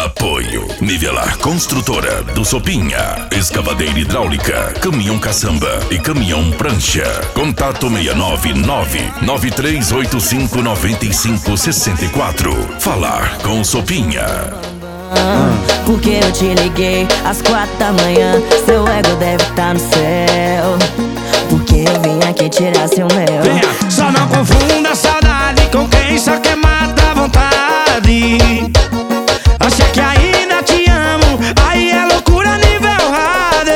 Apoio Nivelar Construtora do Sopinha, escavadeira hidráulica, caminhão caçamba e caminhão prancha. Contato 699-9385-9564. Falar com Sopinha. Porque eu te liguei às 4 da manhã, seu ego deve estar no céu. Porque eu vim aqui tirar seu mel. Venha, só não confunda saudade com quem só quer matar a vontade. Acha que ainda te amo, aí é loucura nível hard.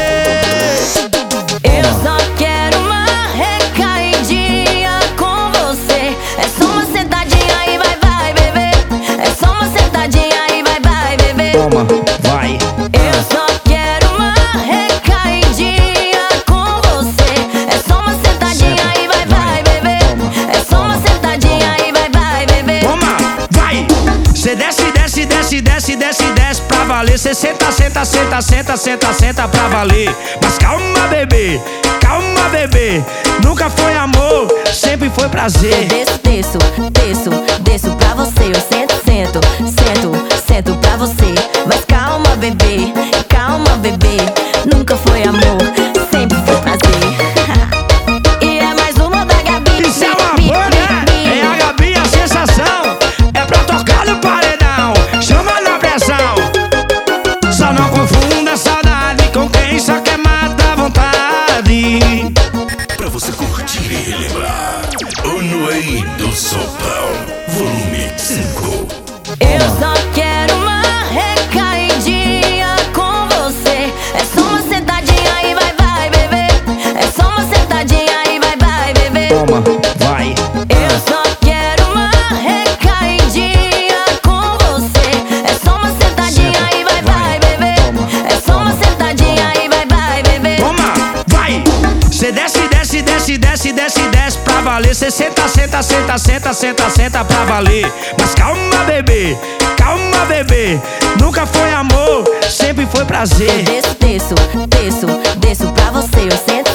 Eu só quero uma recaidinha com você. É só uma sentadinha e vai, bebê. É só uma sentadinha e vai, bebê. Toma, vai. Eu só quero uma recaidinha com você. É só uma sentadinha e vai, bebê. É só uma sentadinha e vai, bebê. Toma, vai. Cê desce, desce, desce, desce, desce, desce pra valer. Cê senta, senta, senta, senta, senta, senta pra valer. Mas calma, bebê, calma, bebê. Nunca foi amor, sempre foi prazer. Desço, desço, desço, desço pra você. Eu sento, sento, sento, sento pra você. Mas calma, bebê, nunca foi amor, sempre foi prazer. E é mais uma da Gabi. Isso é um amor, né? É a Gabi, a sensação. É pra tocar no paredão, chama na pressão. Só não confunda saudade com quem só quer matar a vontade. Pra você curtir e relembrar, o Noei do Sopão, volume 5. Eu só quero uma recaidinha com você. É só uma sentadinha e vai, bebê. É só uma sentadinha e vai, bebê. Toma, vai. Eu só quero uma recaidinha com você. É só uma sentadinha e vai, bebê. É só uma sentadinha e vai, bebê. Toma, vai. Cê desce, desce, desce, desce, desce, desce pra valer. Cê senta, senta, senta, senta, senta, senta pra valer. Mas calma, bebê, nunca foi amor, sempre foi prazer. Desço, desço, desço, desço pra você. Eu sento,